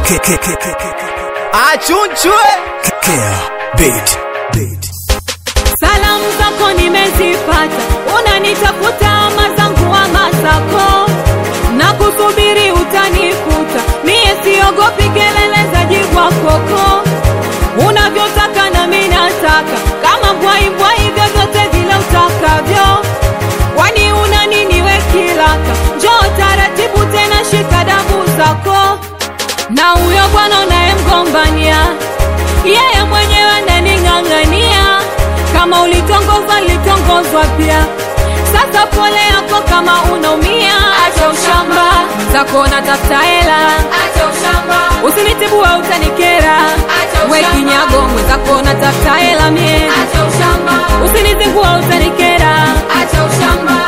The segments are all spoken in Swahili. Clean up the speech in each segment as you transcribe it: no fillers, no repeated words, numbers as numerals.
Achunchwe beat. Salamu zako nimezipata, unanitafuta ama zangu ama zako, na kusubiri utanikuta, mie siogopi kelele za jibwa koko. Unavyotaka na mimi nataka, kama mbwai mbwai vyovyote vile utakavyo. Kwani una nini we kilaka, njoo taratibu tena shika damu zako. Na huyo bwana unayemgombania, yeye mwenyewe ananing'ang'ania. Kama ulitongozwa litongozwa pia, sasa pole yako kama unaumia. Acha ushamba, zako natafuta hela. Acha ushamba, usinitibua utanikera. We kinyago mwenzako natafuta hela mie. Acha ushamba, usinitibua utanikera. Acha ushamba,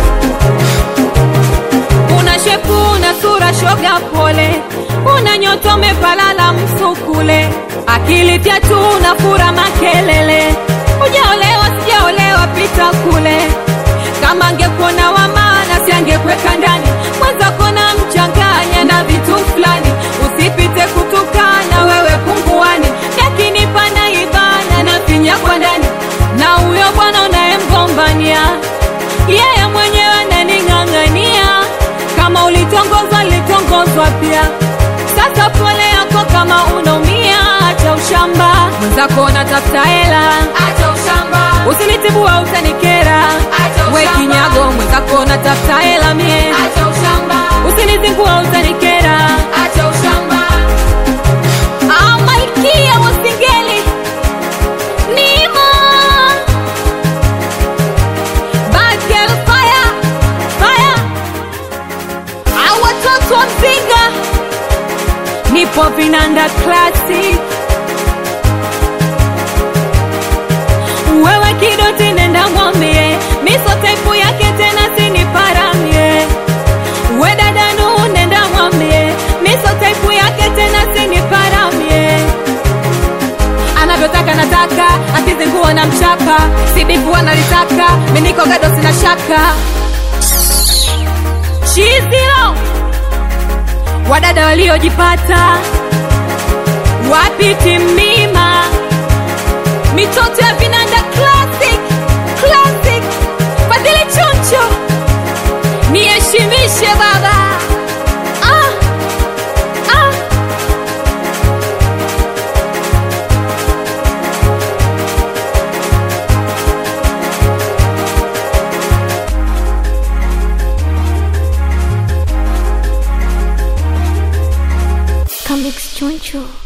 una shepu una sura shoga pole, una nyoto mepalala msukule, akili pia tu unafura makelele. Ujaolewa sijaolewa pita kule, kama angekuona wa maana si angekweka ndani. Kwanza kona mchanganya na vitu fulani, usipite kutukana wewe punguani. Lakini pana ibana na finya kwa ndani, na huyo bwana unayemgombania, yeye mwenyewe ananing'ang'ania. Kama ulitongozwa litongozwa pia, sasa pole yako kama unaumia. Acha ushamba, mwenzako natafuta hela. Acha ushamba, usinitibua utanikera. We kinyago mwenzako natafuta hela mie. Acha ushamba, usinitibua utanikera. Acha ushamba, malkia wa singeli Nima Bad girl fire, fire. Watoto wa Mzinga, nipo Vinanda Classic. Wewe kidoti nenda mwambie, miso taipu yake tena siniparamie. We dadanu nenda mwambie, miso taipu yake tena siniparamie. Anavyotaka nataka, akizinguwa na mchapa, sidifu analitaka, miniko gado sina shaka. Shizilo wadada waliojipata, wapiti mima, mitoto ya Vinanda Classic, Classic. Fadhili Choncho, niheshimishe baba. Comics Choncho.